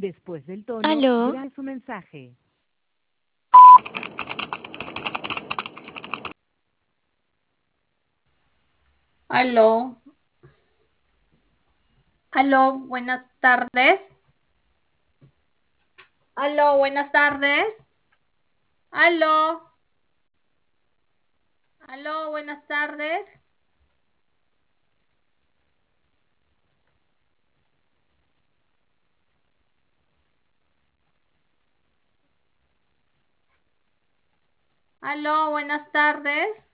Después del tono, Aló, grabe su mensaje. Aló, aló, buenas tardes. Aló, buenas tardes. Aló, aló, buenas tardes. Aló, buenas tardes.